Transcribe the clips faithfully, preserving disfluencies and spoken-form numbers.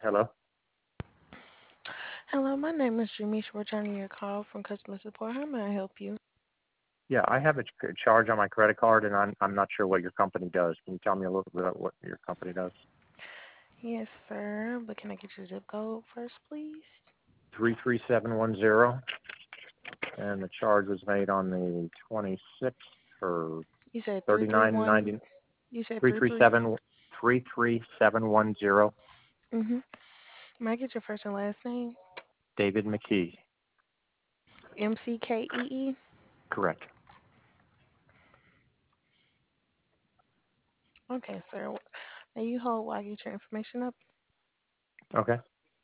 Hello? Hello, my name is Jamisha, returning your call from customer support. How may I help you? Yeah, I have a ch- charge on my credit card, and I'm I'm not sure what your company does. Can you tell me a little bit about what your company does? Yes, sir. But can I get your zip code first, please? Three three seven one zero, and the charge was made on the twenty-sixth for You said three thirty three nine one. ninety. You said Three three three three. seven three three seven one zero. Mm-hmm. May I get your first and last name? David McKee. M C K E E. Correct. Okay, sir. Now you hold while I get your information up. Okay.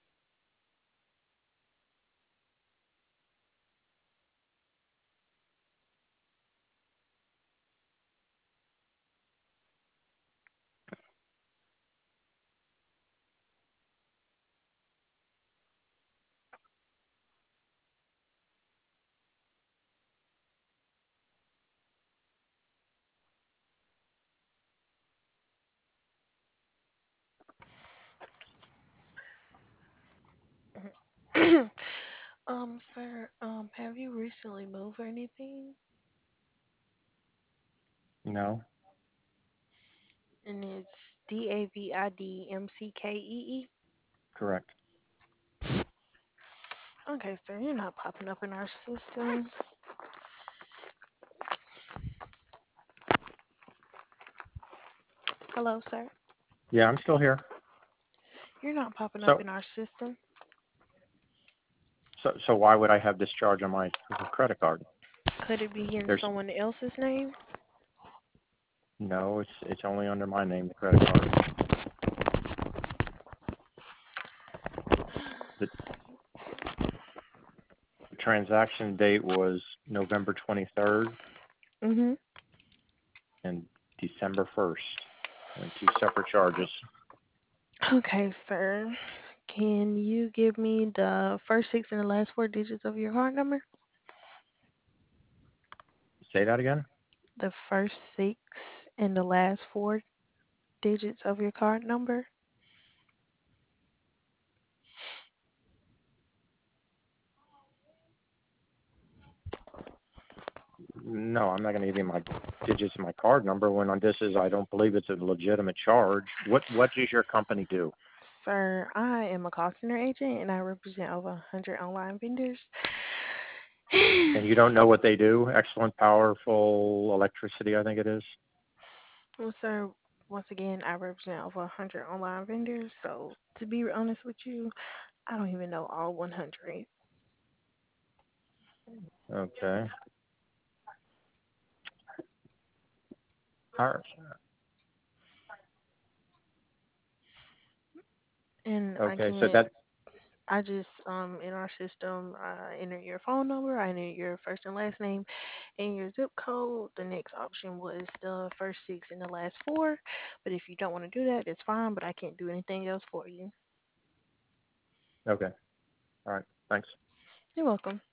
um, sir. Um, have you recently moved or anything? No. And it's D A V I D M C K E E. Correct. Okay, sir. You're not popping up in our system. Hello, sir. Yeah, I'm still here. You're not popping up So in our system. so so why would I have this charge on my credit card? Could it be in There's someone else's name? no. It's it's only under my name, the credit card. The transaction date was November twenty-third Mhm. and December first. And two separate charges. Okay, sir. Can you give me the first six and the last four digits of your card number? Say that again? The first six and the last four digits of your card number? No, I'm not going to give you my digits of my card number when on this is I don't believe it's a legitimate charge. What what does your company do? Sir, I am a call center agent and I represent over one hundred online vendors. And you don't know what they do? Excellent, powerful electricity, I think it is. Well, sir, once again, I represent over one hundred online vendors. So, to be honest with you, I don't even know all one hundred. Okay. All right. And I Okay, so can't that I just um in our system I enter your phone number, I enter your first and last name and your zip code. The next option was the first six and the last four. But if you don't want to do that, it's fine, but I can't do anything else for you. okay. All right. Thanks. You're welcome.